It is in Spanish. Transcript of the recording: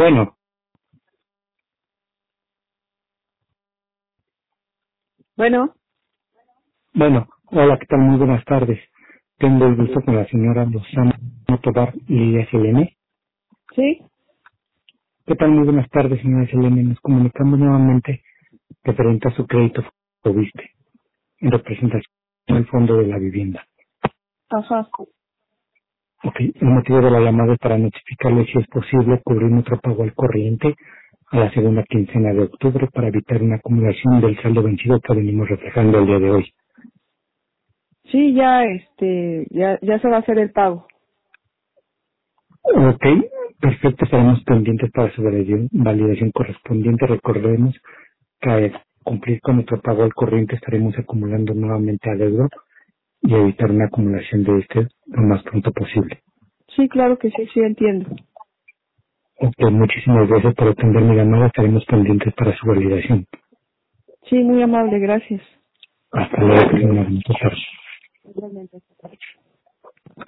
Bueno, Bueno, hola, ¿qué tal? Muy buenas tardes. Tengo el gusto con la señora Lozano Tobar Lidia Selene. sí, ¿Qué tal? Muy buenas tardes, señora Selene. Nos comunicamos nuevamente referente a su crédito Fobiste en representación del Fondo de la Vivienda. ajá. Ok, el motivo de la llamada es para notificarle si es posible cubrir nuestro pago al corriente a la segunda quincena de octubre para evitar una acumulación del saldo vencido que venimos reflejando el día de hoy. Sí, ya, ya se va a hacer el pago. Ok, perfecto, estaremos pendientes para su validación correspondiente. Recordemos que al cumplir con nuestro pago al corriente estaremos acumulando nuevamente adeudo y evitar una acumulación de este lo más pronto posible. Sí, claro que sí, sí entiendo. Ok, muchísimas gracias por atender mi llamada, estaremos pendientes para su validación. Sí, muy amable, gracias. Hasta luego, que tenga una bonita tarde. Igualmente.